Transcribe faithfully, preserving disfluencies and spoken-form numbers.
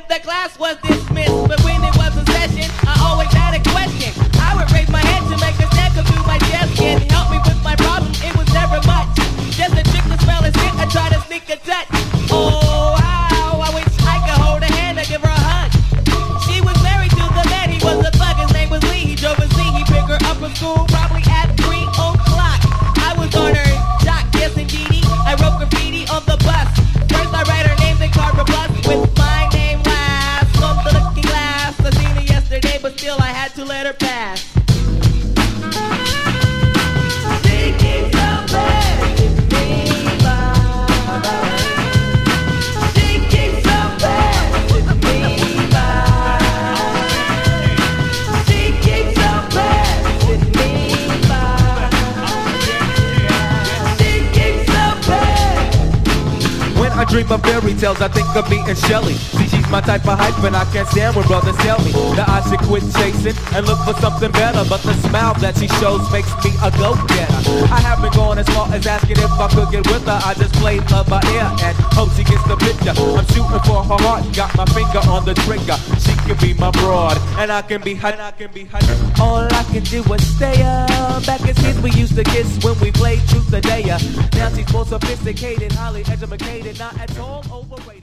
the class was dismissed. But when it was a session, I always had a question. I would raise my hand to make a step come through my chest. Can you help me with my problem? It was never much. Just a trick to smell and sit and try to sneak a touch. Oh, wow, I wish I could hold her hand and give her a hug. She was married to the man, he was a thug, his name was Lee. He drove a Z, he picked her up from school probably at three o'clock. I was on her jock, yes indeedy. I wrote graffiti on the bus. First I write her name, then carve a plus with my name last. On the looking glass, I seen her yesterday, but still I had to let her pass. She keeps on passing me by. She keeps on passing me by. She keeps on passing me by. She keeps on passing. When I dream of fairy tales, I think of me and Shelly. See, she's my type of hype, and I can't stand when brothers tell me that I should quit chasing and look for something better. But the smile that she shows makes me a go-getter. I haven't gone as far as asking if I could get with her. I just play love by ear and hope she gets the picture. I'm shooting for her heart, got my finger on the trigger. She can be my broad, and I can be hot, and I can be hot. All I can do is stay up. Back as kids, we used to kiss when we played truth or dare. Now she's more sophisticated, highly educated, not at all overrated.